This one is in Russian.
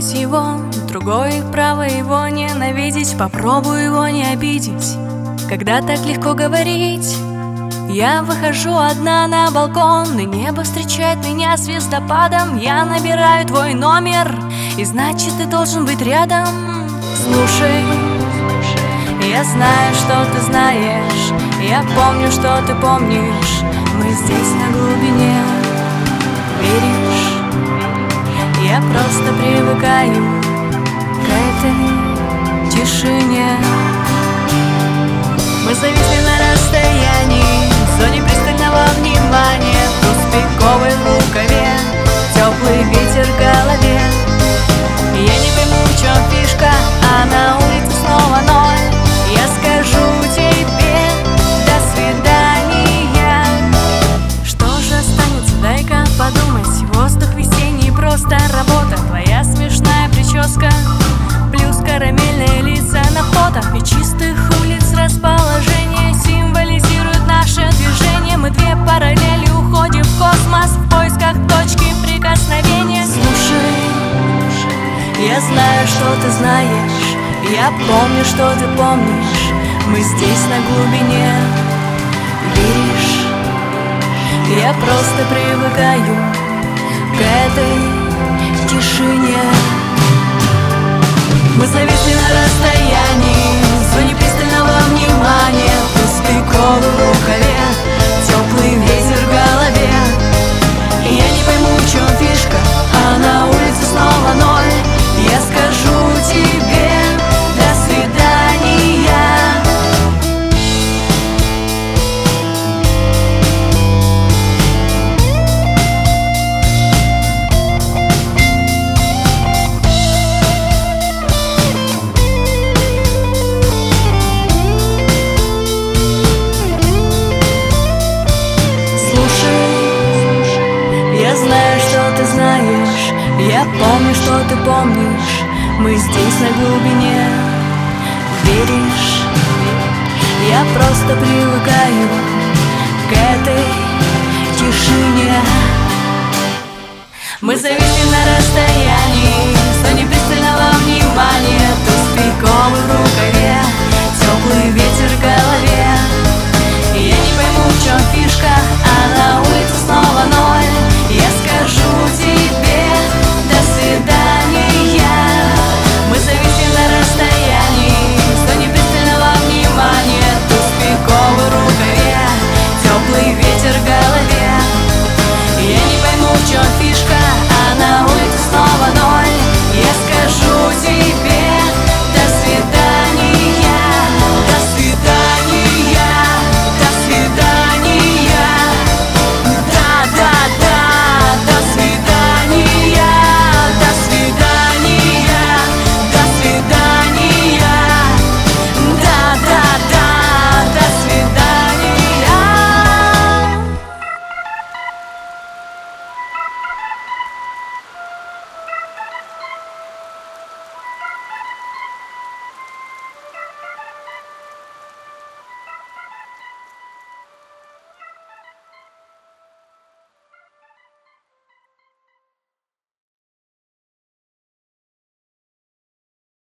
любить его, другое право его ненавидеть. Попробую его не обидеть, когда так легко говорить. Я выхожу одна на балкон, и небо встречает меня звездопадом. Я набираю твой номер, и значит ты должен быть рядом. Слушай, я знаю, что ты знаешь, я помню, что ты помнишь. Мы здесь на глубине, веришь? Я просто привыкаю к этой тишине. Мы зависли на расстоянии, в зоне пристального внимания. Тупиковый в рукаве, теплый ветер в голове. Я не пойму, в чем фишка, а на улице снова ноль. Я скажу тебе до свидания. Что же останется, дай-ка подумать. Воздух весенний, просто работа. Твоя смешная прическа, плюс карамельные лица на фото. И чистых улиц расположение символизирует наше движение. Мы две параллели уходим в космос в поисках точки прикосновения. Слушай, я знаю, что ты знаешь, я помню, что ты помнишь. Мы здесь на глубине, веришь? Я просто привыкаю к этой тишине. Мы зависли на расстоянии, в зоне пристального внимания. Тупиковый в рукаве, теплый ветер в голове. Я не пойму, в чем фишка, а на улице снова ноль. Я скажу тебе до свидания. Я знаю, что ты знаешь, я помню, что ты помнишь. Мы здесь на глубине, веришь? Я просто привыкаю к этой тишине. Мы зависли на расстоянии, в зоне пристального внимания. Тупиковый в рукаве, теплый ветер в голове. Я не пойму, в чем фишка,